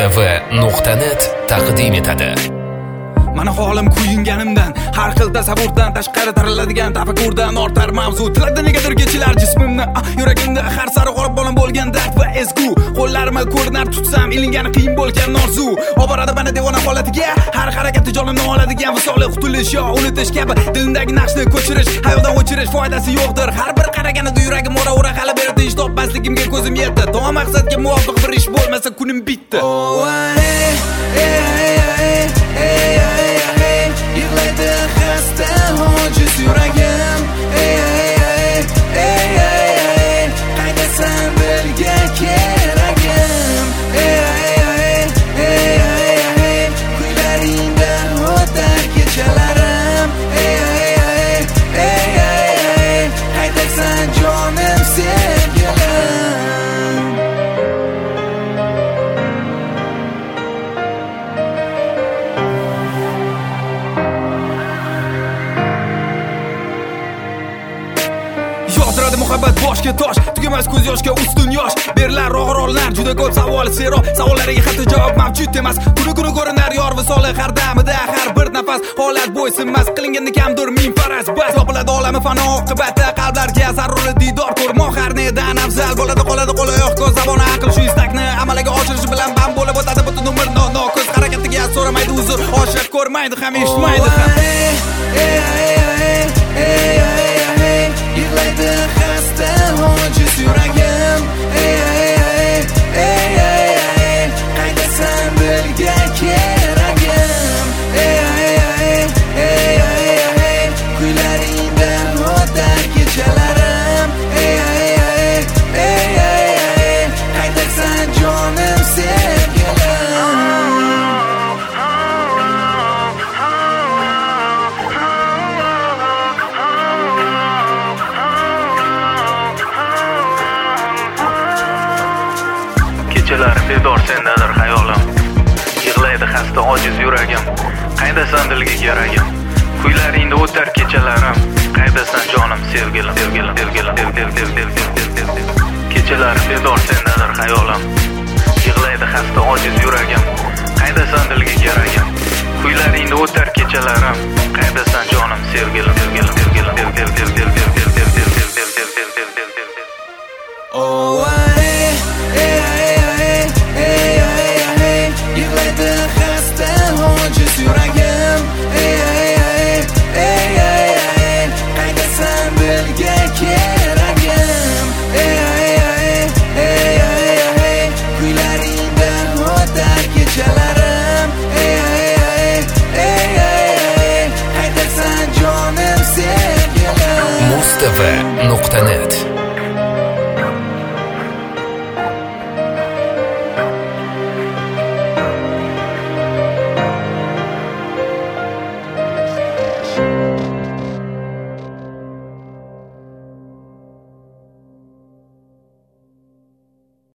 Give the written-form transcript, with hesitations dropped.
Mustava.net taqdim etadi. Mana holim kuyinganimdan, har xil tasavvurdan tashqari tariladigan tafakkurdan ortar mavzu. Tilada negadir kechilar jismimni, yuragimda har sari g'olib bolam bo'lgan dard va ezgu. Qo'llarimni ko'rinar tutsam, ilingani qiyin bo'lgan orzu. Oboradi meni devona holatiga, har harakati jonimni oladigan visoli qutulish yo unutish kabi dilimdagi naqshni ko'chirish, hayotdan o'chirish foydasi yo'qdir. Har bir qaraganida yuragim ora-ora hali berdi, ish topmasligimga ko'zim yetdi. To'g'ri maqsadga muvofiq bir ish bo'lmasa kunim bitdi. Yig'laydi xasta ojiz yuragim, qaydasan bilga keragim, kuylaringda o'tar kechalarim, qaydasan jonim sevgilim. Yozdiradi muhabbat boshga tosh, tugamas ko'z yoshga ustun yosh. Berilar og'irollar juda ko'p savol zero, savollariga hatto javob mavjud emas. Kuni ko'rinar yor visoli har damida, har bir nafas holat bo'ysinmas. Qilinganda kamdir ming faraz bas, yopiladi olami fano oqibatda, qalblarga zarur diydor ko'rmoq har nedan afzal bo'ladi. Qoladi qo'l oyoq ko'z zabon aql, shu istakni amalga oshirish bilan band bo'lib o'tadi butun umr. No ko'z harakatiga so'ramaydi uzr, oshiq ko'rmaydi ham eshitmaydi ham. Yig'laydi xasta ojiz yuragim, qaydasan bilga keragim, kuylaringda o'tar kechalarim, qaydasan jonim sevgilim. Kechalarim bedor sendadir hayolim, yig'laydi xasta ojiz yuragim, qaydasan dilga keragim, kuylaringda o'tar kechalarim, qaydasan jonim sevgilim. Kechalarim bedor sendadir hayolim, yig'laydi xasta ojiz yuragim, qaydasan dilga keragim, kuylaringda o'tar kechalarim, qaydasan jonim sevgilim. Yig'laydi xasta ojiz yuragim, qaydasan bilga keragim, kuylaringda o'tar kechalarim, qaydasan jonim sevgilim. Mustava.net